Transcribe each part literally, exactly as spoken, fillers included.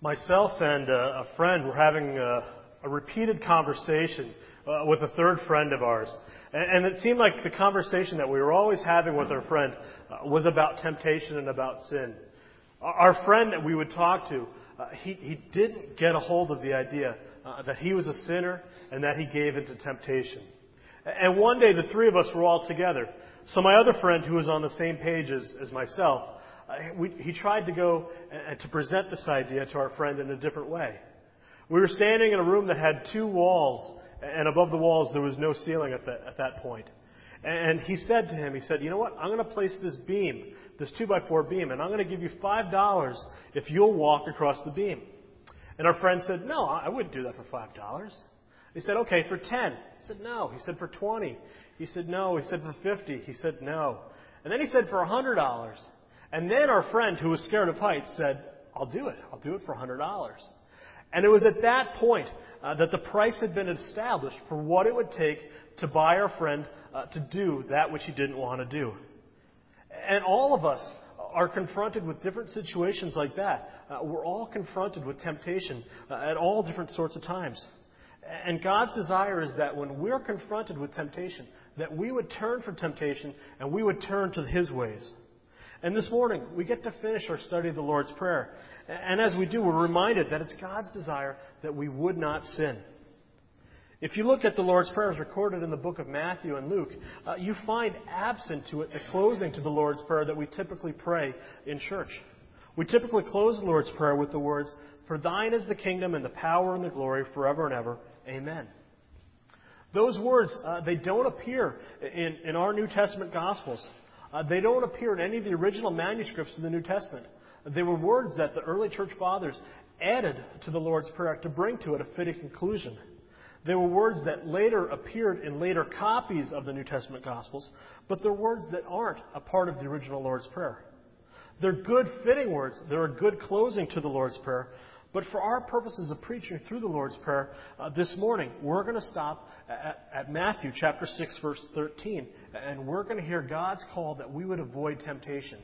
Myself and uh, a friend were having a, a repeated conversation uh, with a third friend of ours. And, and it seemed like the conversation that we were always having with our friend uh, was about temptation and about sin. Our, our friend that we would talk to, uh, he, he didn't get a hold of the idea uh, that he was a sinner and that he gave into temptation. And one day the three of us were all together. So my other friend, who was on the same page as, as myself, Uh, we, he tried to go and to present this idea to our friend in a different way. We were standing in a room that had two walls, and above the walls there was no ceiling at that, at that point. And he said to him, he said, "You know what? I'm going to place this beam, this two by four beam, and I'm going to give you five dollars if you'll walk across the beam." And our friend said, "No, I wouldn't do that for five dollars." He said, "Okay, for ten." He said, "No." He said, "For twenty." He said, "No." He said, "For fifty." He said, "No." And then he said, "For a hundred dollars." And then our friend, who was scared of heights, said, "I'll do it. I'll do it for a hundred dollars." And it was at that point uh, that the price had been established for what it would take to buy our friend uh, to do that which he didn't want to do. And all of us are confronted with different situations like that. Uh, we're all confronted with temptation uh, at all different sorts of times. And God's desire is that when we're confronted with temptation, that we would turn from temptation and we would turn to His ways. And this morning, we get to finish our study of the Lord's Prayer. And as we do, we're reminded that it's God's desire that we would not sin. If you look at the Lord's Prayer as recorded in the book of Matthew and Luke, uh, you find absent to it the closing to the Lord's Prayer that we typically pray in church. We typically close the Lord's Prayer with the words, "For thine is the kingdom and the power and the glory forever and ever. Amen." Those words, uh, they don't appear in, in our New Testament Gospels. Uh, they don't appear in any of the original manuscripts of the New Testament. They were words that the early church fathers added to the Lord's Prayer to bring to it a fitting conclusion. They were words that later appeared in later copies of the New Testament Gospels, but they're words that aren't a part of the original Lord's Prayer. They're good fitting words. They're a good closing to the Lord's Prayer. But for our purposes of preaching through the Lord's Prayer uh, this morning, we're going to stop at, at Matthew chapter six, verse thirteen, and we're going to hear God's call that we would avoid temptation.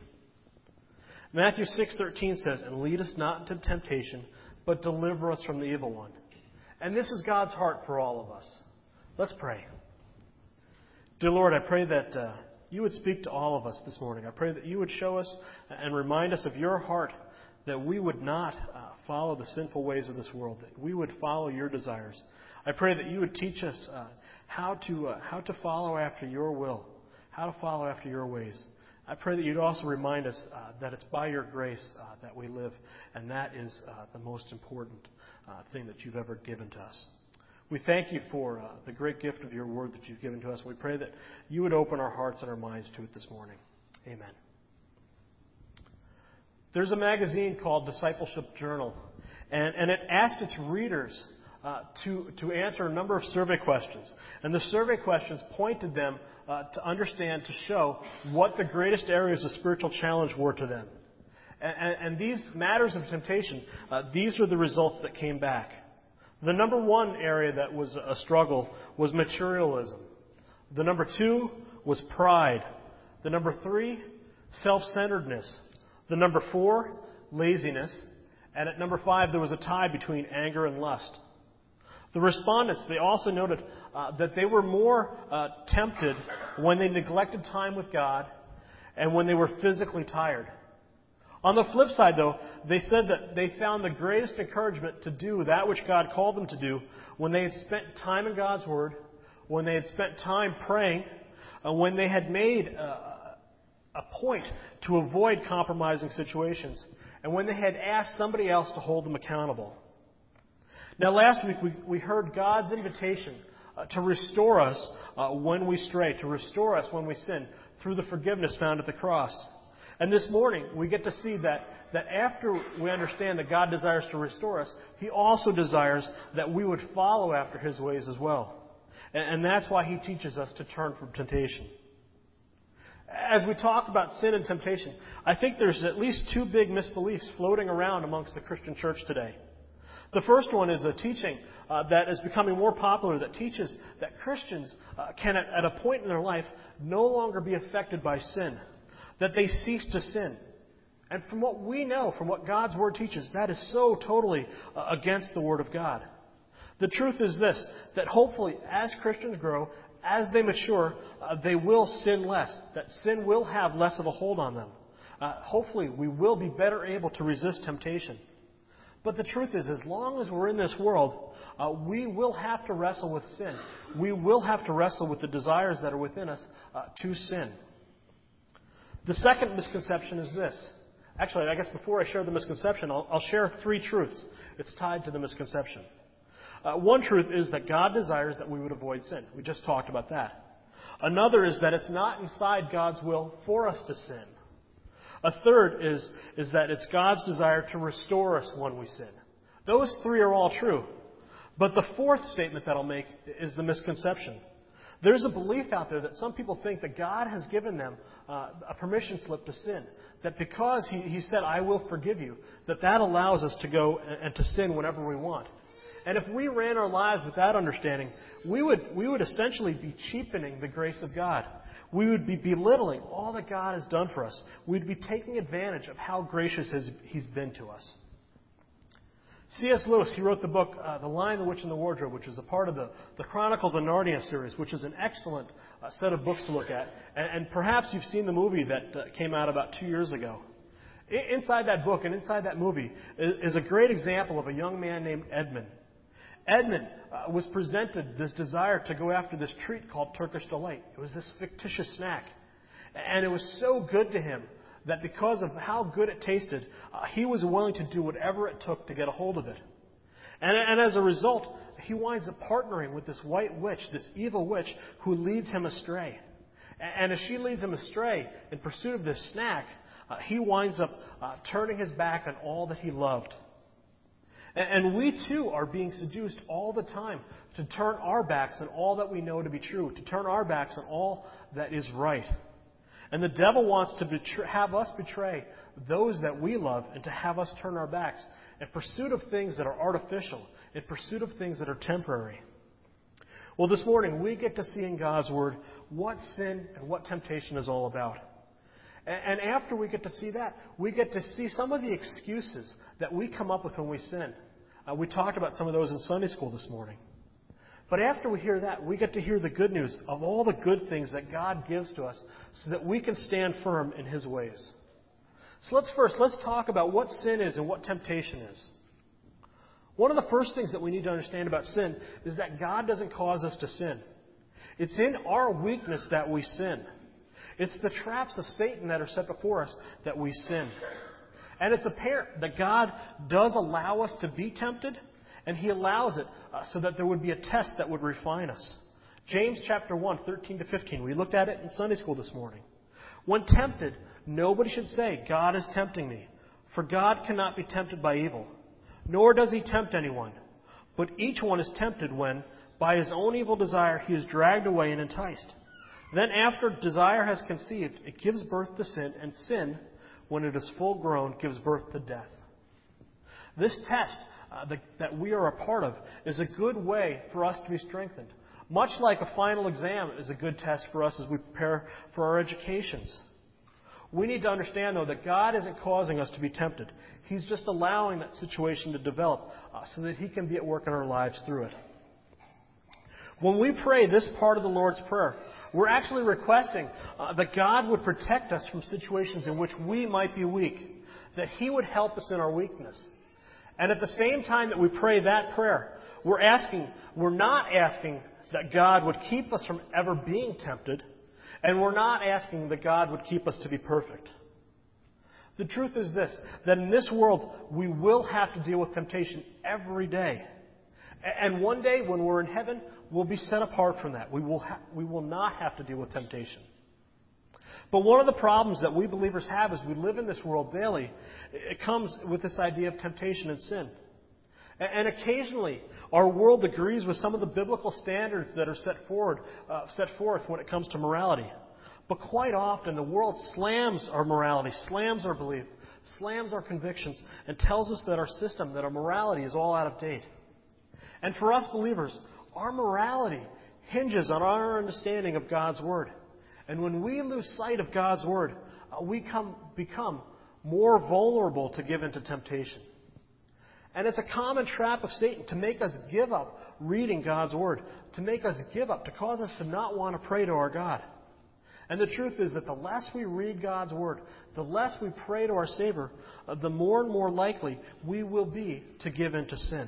Matthew six thirteen says, "And lead us not into temptation, but deliver us from the evil one." And this is God's heart for all of us. Let's pray. Dear Lord, I pray that uh, you would speak to all of us this morning. I pray that you would show us and remind us of your heart, that we would not uh, follow the sinful ways of this world, that we would follow your desires. I pray that you would teach us uh, how to uh, how to follow after your will, how to follow after your ways. I pray that you'd also remind us uh, that it's by your grace uh, that we live, and that is uh, the most important uh, thing that you've ever given to us. We thank you for uh, the great gift of your word that you've given to us. We pray that you would open our hearts and our minds to it this morning. Amen. There's a magazine called Discipleship Journal, and, and it asked its readers uh, to, to answer a number of survey questions. And the survey questions pointed them uh, to understand, to show what the greatest areas of spiritual challenge were to them. And, and, and these matters of temptation, uh, these were the results that came back. The number one area that was a struggle was materialism. The number two was pride. The number three, self-centeredness. The number four, laziness. And at number five, there was a tie between anger and lust. The respondents, they also noted uh, that they were more uh, tempted when they neglected time with God and when they were physically tired. On the flip side, though, they said that they found the greatest encouragement to do that which God called them to do when they had spent time in God's Word, when they had spent time praying, uh, when they had made uh, a point to avoid compromising situations, and when they had asked somebody else to hold them accountable. Now, last week we, we heard God's invitation uh, to restore us uh, when we stray, to restore us when we sin, through the forgiveness found at the cross. And this morning we get to see that, that after we understand that God desires to restore us, He also desires that we would follow after His ways as well. And, and that's why He teaches us to turn from temptation. As we talk about sin and temptation, I think there's at least two big misbeliefs floating around amongst the Christian church today. The first one is a teaching uh, that is becoming more popular that teaches that Christians uh, can, at, at a point in their life, no longer be affected by sin, that they cease to sin. And from what we know, from what God's Word teaches, that is so totally uh, against the Word of God. The truth is this, that hopefully as Christians grow, as they mature, uh, they will sin less. That sin will have less of a hold on them. Uh, hopefully we will be better able to resist temptation. But the truth is, as long as we're in this world, uh, we will have to wrestle with sin. We will have to wrestle with the desires that are within us uh, to sin. The second misconception is this. Actually, I guess before I share the misconception, I'll, I'll share three truths. It's tied to the misconception. Uh, one truth is that God desires that we would avoid sin. We just talked about that. Another is that it's not inside God's will for us to sin. A third is, is that it's God's desire to restore us when we sin. Those three are all true. But the fourth statement that I'll make is the misconception. There's a belief out there that some people think that God has given them uh, a permission slip to sin. That because he, he said, I will forgive you, that that allows us to go and, and to sin whenever we want. And if we ran our lives with that understanding, we would, we would essentially be cheapening the grace of God. We would be belittling all that God has done for us. We'd be taking advantage of how gracious his, He's been to us. C S Lewis, he wrote the book, uh, The Lion, the Witch, and the Wardrobe, which is a part of the, the Chronicles of Narnia series, which is an excellent uh, set of books to look at. And, and perhaps you've seen the movie that uh, came out about two years ago. I, inside that book and inside that movie is, is a great example of a young man named Edmund. Edmund uh, was presented this desire to go after this treat called Turkish Delight. It was this fictitious snack. And it was so good to him that because of how good it tasted, uh, he was willing to do whatever it took to get a hold of it. And, and as a result, he winds up partnering with this white witch, this evil witch, who leads him astray. And as she leads him astray in pursuit of this snack, uh, he winds up uh, turning his back on all that he loved. And we too are being seduced all the time to turn our backs on all that we know to be true, to turn our backs on all that is right. And the devil wants to betray, have us betray those that we love and to have us turn our backs in pursuit of things that are artificial, in pursuit of things that are temporary. Well, this morning we get to see in God's Word what sin and what temptation is all about. And after we get to see that, we get to see some of the excuses that we come up with when we sin. Uh, we talked about some of those in Sunday school this morning. But after we hear that, we get to hear the good news of all the good things that God gives to us so that we can stand firm in His ways. So let's first, let's talk about what sin is and what temptation is. One of the first things that we need to understand about sin is that God doesn't cause us to sin. It's in our weakness that we sin. It's the traps of Satan that are set before us that we sin. And it's apparent that God does allow us to be tempted, and He allows it uh, so that there would be a test that would refine us. James chapter one, thirteen to fifteen. We looked at it in Sunday school this morning. When tempted, nobody should say, God is tempting me. For God cannot be tempted by evil, nor does He tempt anyone. But each one is tempted when, by his own evil desire, he is dragged away and enticed. Then after desire has conceived, it gives birth to sin, and sin, when it is full grown, gives birth to death. This test uh, that, that we are a part of is a good way for us to be strengthened. Much like a final exam is a good test for us as we prepare for our educations. We need to understand, though, that God isn't causing us to be tempted. He's just allowing that situation to develop uh, so that He can be at work in our lives through it. When we pray this part of the Lord's Prayer, we're actually requesting uh, that God would protect us from situations in which we might be weak, that He would help us in our weakness. And at the same time that we pray that prayer, we're asking, we're not asking that God would keep us from ever being tempted, and we're not asking that God would keep us to be perfect. The truth is this, that in this world, we will have to deal with temptation every day. And one day, when we're in heaven, we'll be set apart from that. We will, ha- we will not have to deal with temptation. But one of the problems that we believers have as we live in this world daily, it comes with this idea of temptation and sin. And occasionally, our world agrees with some of the biblical standards that are set forward, uh, set forth when it comes to morality. But quite often, the world slams our morality, slams our belief, slams our convictions, and tells us that our system, that our morality is all out of date. And for us believers, our morality hinges on our understanding of God's Word. And when we lose sight of God's Word, uh, we come, become more vulnerable to give into temptation. And it's a common trap of Satan to make us give up reading God's Word, to make us give up, to cause us to not want to pray to our God. And the truth is that the less we read God's Word, the less we pray to our Savior, uh, the more and more likely we will be to give into sin.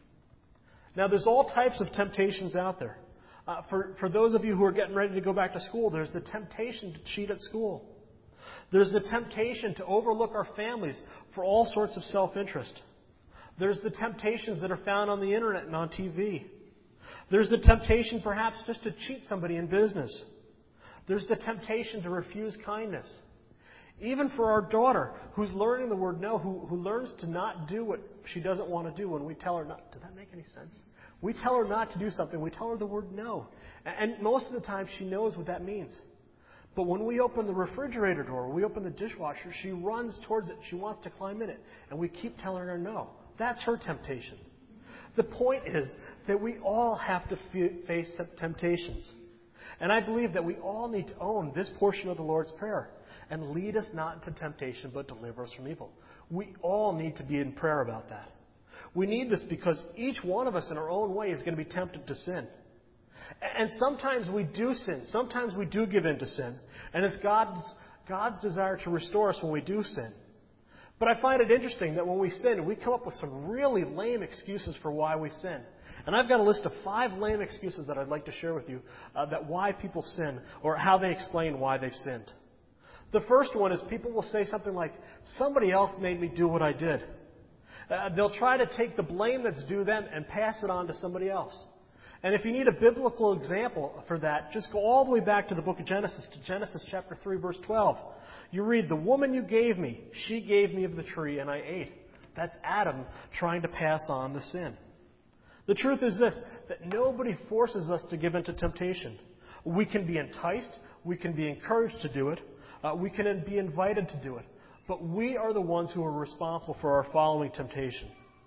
Now, there's all types of temptations out there. Uh, for, for those of you who are getting ready to go back to school, there's the temptation to cheat at school. There's the temptation to overlook our families for all sorts of self-interest. There's the temptations that are found on the internet and on T V. There's the temptation perhaps just to cheat somebody in business. There's the temptation to refuse kindness. Even for our daughter, who's learning the word no, who, who learns to not do what she doesn't want to do when we tell her not. Does that make any sense? We tell her not to do something. We tell her the word no. And most of the time she knows what that means. But when we open the refrigerator door, we open the dishwasher, she runs towards it. She wants to climb in it. And we keep telling her no. That's her temptation. The point is that we all have to face temptations. And I believe that we all need to own this portion of the Lord's Prayer. And lead us not into temptation, but deliver us from evil. We all need to be in prayer about that. We need this because each one of us in our own way is going to be tempted to sin. And sometimes we do sin. Sometimes we do give in to sin. And it's God's, God's desire to restore us when we do sin. But I find it interesting that when we sin, we come up with some really lame excuses for why we sin. And I've got a list of five lame excuses that I'd like to share with you uh, that why people sin or how they explain why they've sinned. The first one is people will say something like, somebody else made me do what I did. Uh, they'll try to take the blame that's due them and pass it on to somebody else. And if you need a biblical example for that, just go all the way back to the book of Genesis, to Genesis chapter three, verse twelve. You read, the woman you gave me, she gave me of the tree and I ate. That's Adam trying to pass on the sin. The truth is this, that nobody forces us to give into temptation. We can be enticed. We can be encouraged to do it. Uh, we can be invited to do it. But we are the ones who are responsible for our following temptation.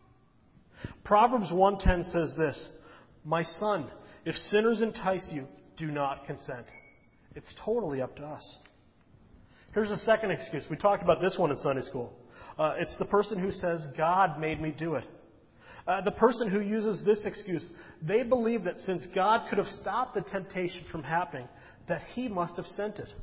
Proverbs one ten says this, my son, if sinners entice you, do not consent. It's totally up to us. Here's a second excuse. We talked about this one in Sunday school. Uh, it's the person who says, God made me do it. Uh, the person who uses this excuse, they believe that since God could have stopped the temptation from happening, that He must have sent it.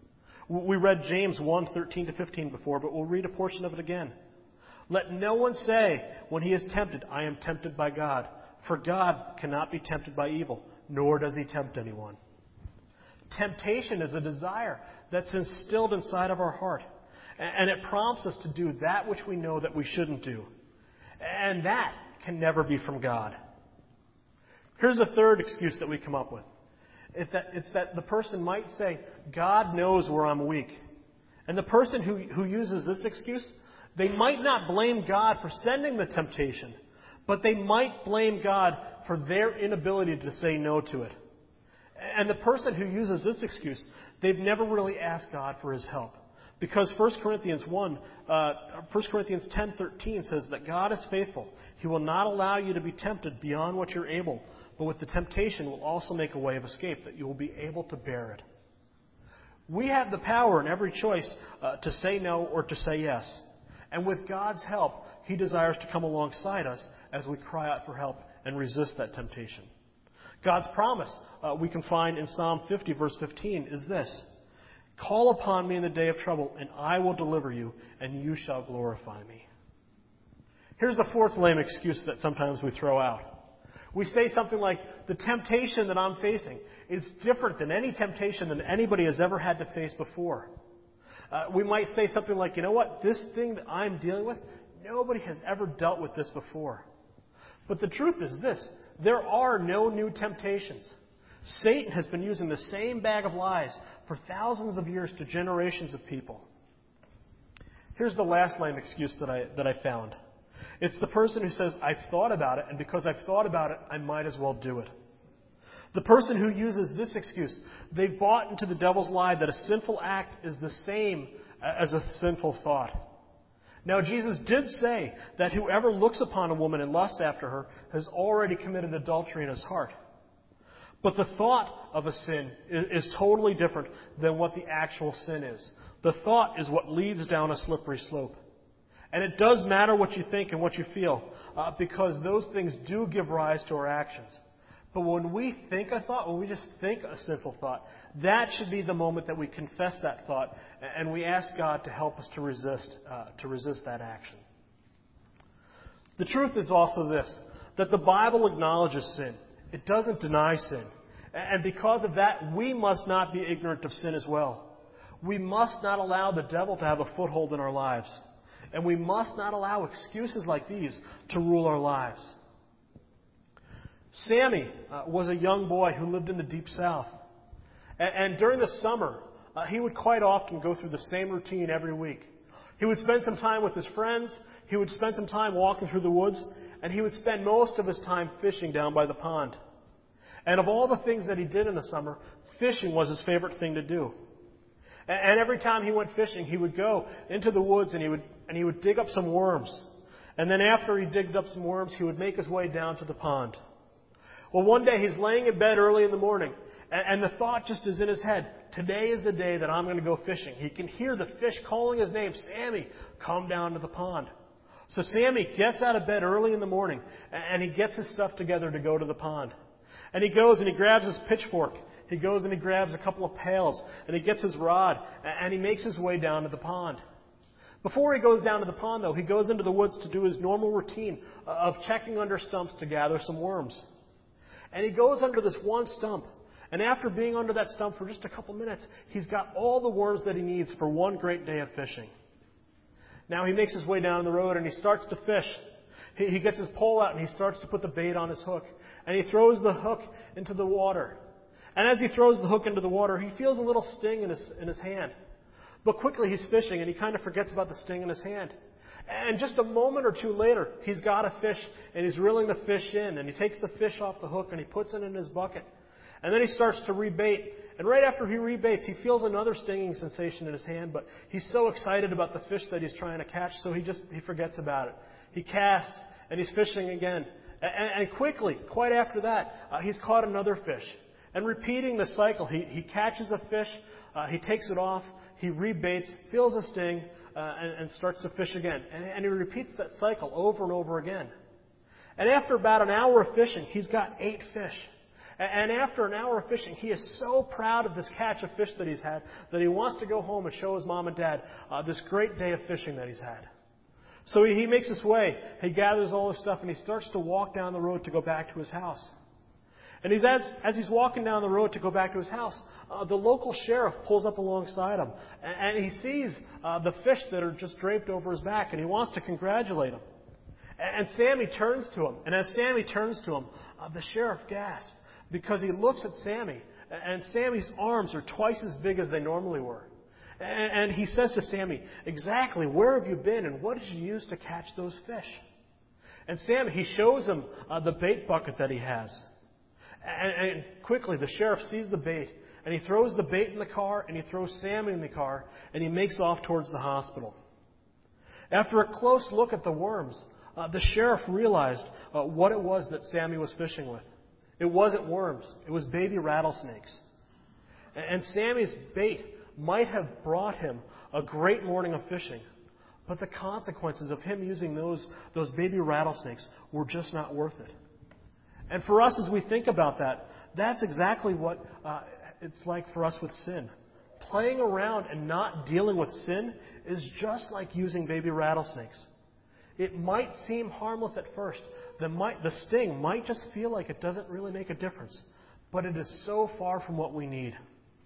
We read James one thirteen to fifteen before, but we'll read a portion of it again. Let no one say when he is tempted, I am tempted by God. For God cannot be tempted by evil, nor does He tempt anyone. Temptation is a desire that's instilled inside of our heart. And it prompts us to do that which we know that we shouldn't do. And that can never be from God. Here's a third excuse that we come up with. It's that, it's that the person might say, God knows where I'm weak. And the person who, who uses this excuse, they might not blame God for sending the temptation, but they might blame God for their inability to say no to it. And the person who uses this excuse, they've never really asked God for His help. Because First Corinthians one, uh, First Corinthians ten thirteen says that God is faithful. He will not allow you to be tempted beyond what you're able, but with the temptation will also make a way of escape that you will be able to bear it. We have the power in every choice uh, to say no or to say yes. And with God's help, He desires to come alongside us as we cry out for help and resist that temptation. God's promise uh, we can find in Psalm fifty, verse fifteen, is this. Call upon me in the day of trouble, and I will deliver you, and you shall glorify me. Here's the fourth lame excuse that sometimes we throw out. We say something like, the temptation that I'm facing is different than any temptation that anybody has ever had to face before. Uh, we might say something like, you know what, this thing that I'm dealing with, nobody has ever dealt with this before. But the truth is this, there are no new temptations. Satan has been using the same bag of lies for thousands of years to generations of people. Here's the last lame excuse that I, that I found. It's the person who says, I've thought about it, and because I've thought about it, I might as well do it. The person who uses this excuse, they've bought into the devil's lie that a sinful act is the same as a sinful thought. Now, Jesus did say that whoever looks upon a woman and lusts after her has already committed adultery in his heart. But the thought of a sin is totally different than what the actual sin is. The thought is what leads down a slippery slope. And it does matter what you think and what you feel, uh, because those things do give rise to our actions. But when we think a thought, when we just think a sinful thought, that should be the moment that we confess that thought and we ask God to help us to resist, uh, to resist that action. The truth is also this, that the Bible acknowledges sin. It doesn't deny sin. And because of that, we must not be ignorant of sin as well. We must not allow the devil to have a foothold in our lives. And we must not allow excuses like these to rule our lives. Sammy uh, was a young boy who lived in the Deep South. And, and during the summer, uh, he would quite often go through the same routine every week. He would spend some time with his friends. He would spend some time walking through the woods. And he would spend most of his time fishing down by the pond. And of all the things that he did in the summer, fishing was his favorite thing to do. And, and every time he went fishing, he would go into the woods and he would and he would dig up some worms. And then after he digged up some worms, he would make his way down to the pond. Well, one day he's laying in bed early in the morning, and, and the thought just is in his head, today is the day that I'm going to go fishing. He can hear the fish calling his name, Sammy, come down to the pond. So Sammy gets out of bed early in the morning, and he gets his stuff together to go to the pond. And he goes and he grabs his pitchfork. He goes and he grabs a couple of pails, and he gets his rod, and he makes his way down to the pond. Before he goes down to the pond, though, he goes into the woods to do his normal routine of checking under stumps to gather some worms. And he goes under this one stump. And after being under that stump for just a couple minutes, he's got all the worms that he needs for one great day of fishing. Now he makes his way down the road and he starts to fish. He, he gets his pole out and he starts to put the bait on his hook. And he throws the hook into the water. And as he throws the hook into the water, he feels a little sting in his, in his hand. But quickly he's fishing and he kind of forgets about the sting in his hand. And just a moment or two later, he's got a fish and he's reeling the fish in. And he takes the fish off the hook and he puts it in his bucket. And then he starts to rebait. And right after he rebaits, he feels another stinging sensation in his hand. But he's so excited about the fish that he's trying to catch, so he just he forgets about it. He casts and he's fishing again. And, and quickly, quite after that, uh, he's caught another fish. And repeating the cycle, he, he catches a fish, uh, he takes it off, he rebaits, feels a sting, uh, and, and starts to fish again. And, and he repeats that cycle over and over again. And after about an hour of fishing, he's got eight fish. And, and after an hour of fishing, he is so proud of this catch of fish that he's had that he wants to go home and show his mom and dad uh, this great day of fishing that he's had. So he, he makes his way. He gathers all his stuff and he starts to walk down the road to go back to his house. And he's as, as he's walking down the road to go back to his house, uh, the local sheriff pulls up alongside him. And, and he sees uh, the fish that are just draped over his back, and he wants to congratulate him. And, and Sammy turns to him. And as Sammy turns to him, uh, the sheriff gasps because he looks at Sammy. And Sammy's arms are twice as big as they normally were. And, and he says to Sammy, exactly, where have you been and what did you use to catch those fish? And Sammy, he shows him uh, the bait bucket that he has. And, and quickly, the sheriff sees the bait, and he throws the bait in the car, and he throws Sammy in the car, and he makes off towards the hospital. After a close look at the worms, uh, the sheriff realized uh, what it was that Sammy was fishing with. It wasn't worms. It was baby rattlesnakes. And, and Sammy's bait might have brought him a great morning of fishing, but the consequences of him using those, those baby rattlesnakes were just not worth it. And for us, as we think about that, that's exactly what uh, it's like for us with sin. Playing around and not dealing with sin is just like using baby rattlesnakes. It might seem harmless at first. The, might, the sting might just feel like it doesn't really make a difference. But it is so far from what we need.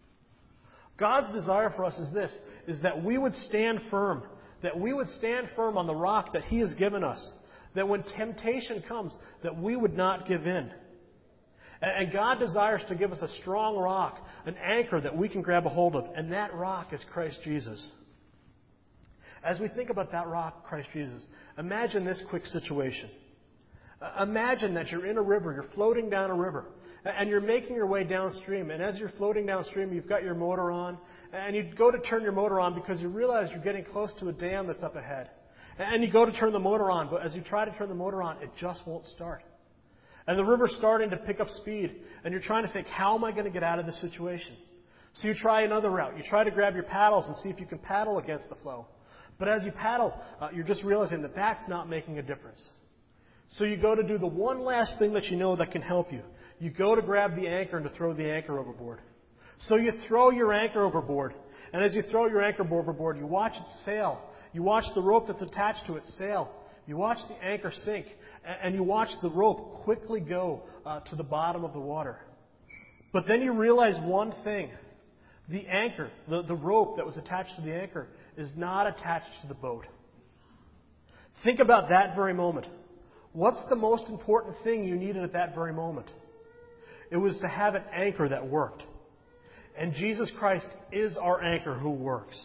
God's desire for us is this, is that we would stand firm. That we would stand firm on the rock that He has given us. That when temptation comes, that we would not give in. And God desires to give us a strong rock, an anchor that we can grab a hold of. And that rock is Christ Jesus. As we think about that rock, Christ Jesus, imagine this quick situation. Imagine that you're in a river, you're floating down a river, and you're making your way downstream. And as you're floating downstream, you've got your motor on, and you go to turn your motor on because you realize you're getting close to a dam that's up ahead. And you go to turn the motor on, but as you try to turn the motor on, it just won't start. And the river's starting to pick up speed, and you're trying to think, how am I going to get out of this situation? So you try another route. You try to grab your paddles and see if you can paddle against the flow. But as you paddle, uh, you're just realizing that that's not making a difference. So you go to do the one last thing that you know that can help you. You go to grab the anchor and to throw the anchor overboard. So you throw your anchor overboard. And as you throw your anchor overboard, you watch it sail. You watch the rope that's attached to it sail. You watch the anchor sink. And you watch the rope quickly go uh, to the bottom of the water. But then you realize one thing. The anchor, the, the rope that was attached to the anchor, is not attached to the boat. Think about that very moment. What's the most important thing you needed at that very moment? It was to have an anchor that worked. And Jesus Christ is our anchor who works.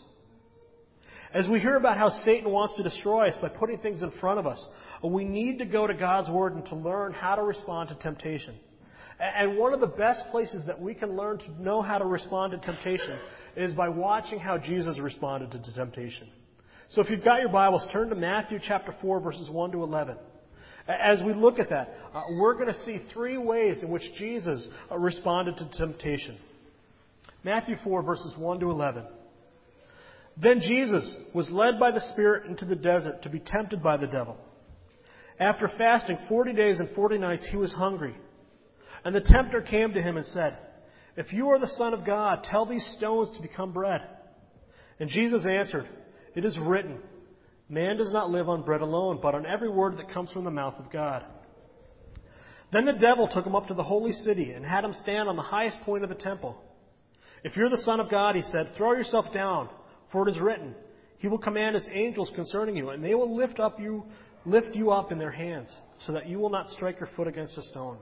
As we hear about how Satan wants to destroy us by putting things in front of us, we need to go to God's Word and to learn how to respond to temptation. And one of the best places that we can learn to know how to respond to temptation is by watching how Jesus responded to temptation. So if you've got your Bibles, turn to Matthew chapter four, verses one to eleven. As we look at that, uh, we're going to see three ways in which Jesus uh, responded to temptation. Matthew four, verses one to eleven. Then Jesus was led by the Spirit into the desert to be tempted by the devil. After fasting forty days and forty nights, he was hungry. And the tempter came to him and said, "If you are the Son of God, tell these stones to become bread." And Jesus answered, "It is written, man does not live on bread alone, but on every word that comes from the mouth of God." Then the devil took him up to the holy city and had him stand on the highest point of the temple. "If you're the Son of God," he said, "throw yourself down, for it is written, He will command His angels concerning you, and they will lift up you, lift you up in their hands, so that you will not strike your foot against a stone."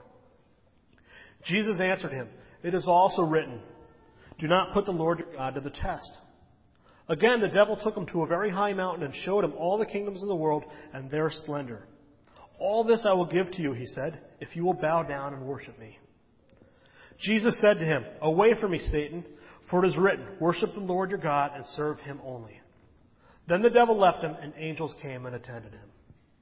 Jesus answered him, "It is also written, do not put the Lord your God to the test." Again, the devil took him to a very high mountain and showed him all the kingdoms of the world and their splendor. "All this I will give to you," he said, "if you will bow down and worship me." Jesus said to him, "Away from me, Satan, for it is written, worship the Lord your God and serve Him only." Then the devil left him, and angels came and attended him.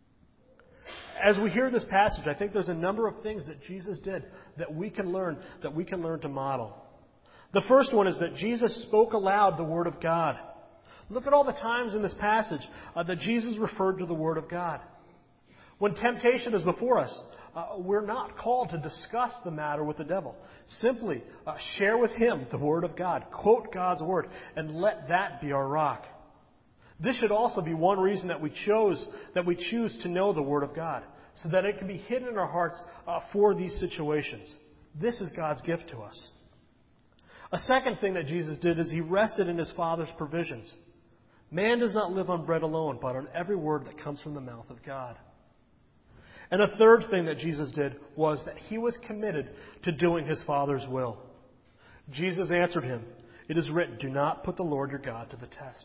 As we hear this passage, I think there's a number of things that Jesus did that we can learn, that we can learn to model. The first one is that Jesus spoke aloud the Word of God. Look at all the times in this passage uh, that Jesus referred to the Word of God. When temptation is before us, uh, we're not called to discuss the matter with the devil. Simply uh, share with him the Word of God. Quote God's Word and let that be our rock. This should also be one reason that we chose, that we choose to know the Word of God, so that it can be hidden in our hearts uh, for these situations. This is God's gift to us. A second thing that Jesus did is He rested in His Father's provisions. Man does not live on bread alone, but on every word that comes from the mouth of God. And a third thing that Jesus did was that He was committed to doing His Father's will. Jesus answered him, "It is written, do not put the Lord your God to the test."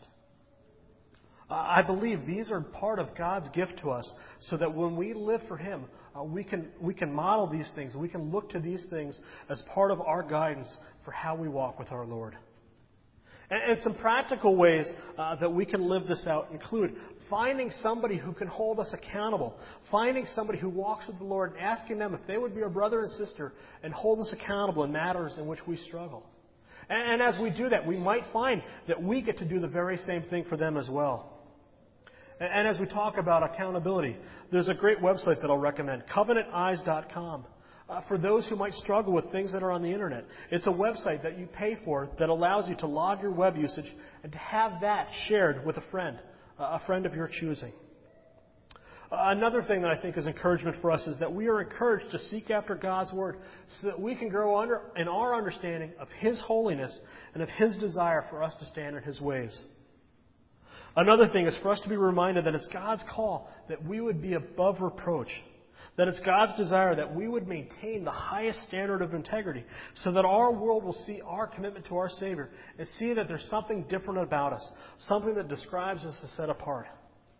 I believe these are part of God's gift to us, so that when we live for Him, uh, we can we can model these things. We can look to these things as part of our guidance for how we walk with our Lord. And, and some practical ways uh, that we can live this out include finding somebody who can hold us accountable, finding somebody who walks with the Lord and asking them if they would be our brother and sister and hold us accountable in matters in which we struggle. And, and as we do that, we might find that we get to do the very same thing for them as well. And as we talk about accountability, there's a great website that I'll recommend, covenant eyes dot com, uh, for those who might struggle with things that are on the Internet. It's a website that you pay for that allows you to log your web usage and to have that shared with a friend, uh, a friend of your choosing. Uh, another thing that I think is encouragement for us is that we are encouraged to seek after God's Word so that we can grow under in our understanding of His holiness and of His desire for us to stand in His ways. Another thing is for us to be reminded that it's God's call that we would be above reproach. That it's God's desire that we would maintain the highest standard of integrity so that our world will see our commitment to our Savior and see that there's something different about us, something that describes us as set apart.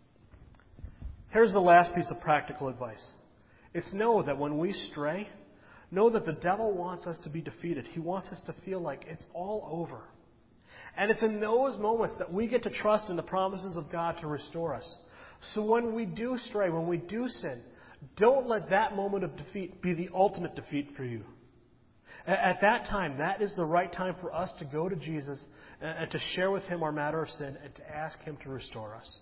Here's the last piece of practical advice. It's know that when we stray, know that the devil wants us to be defeated. He wants us to feel like it's all over. And it's in those moments that we get to trust in the promises of God to restore us. So when we do stray, when we do sin, don't let that moment of defeat be the ultimate defeat for you. At that time, that is the right time for us to go to Jesus and to share with Him our matter of sin and to ask Him to restore us.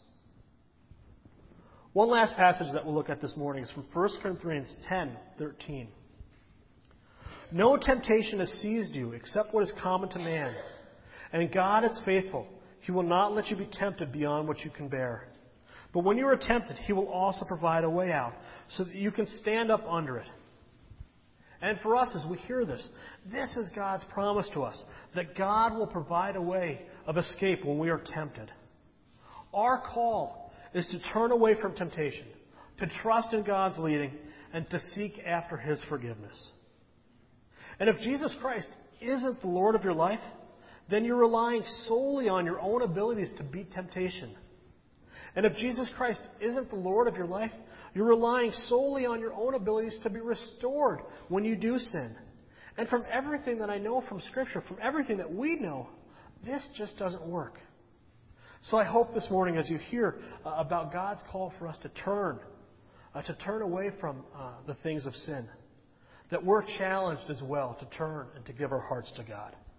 One last passage that we'll look at this morning is from First Corinthians ten thirteen. No temptation has seized you except what is common to man. And God is faithful. He will not let you be tempted beyond what you can bear. But when you are tempted, He will also provide a way out so that you can stand up under it. And for us, as we hear this, this is God's promise to us, that God will provide a way of escape when we are tempted. Our call is to turn away from temptation, to trust in God's leading, and to seek after His forgiveness. And if Jesus Christ isn't the Lord of your life, then you're relying solely on your own abilities to beat temptation. And if Jesus Christ isn't the Lord of your life, you're relying solely on your own abilities to be restored when you do sin. And from everything that I know from Scripture, from everything that we know, this just doesn't work. So I hope this morning, as you hear uh, about God's call for us to turn, uh, to turn away from uh, the things of sin, that we're challenged as well to turn and to give our hearts to God.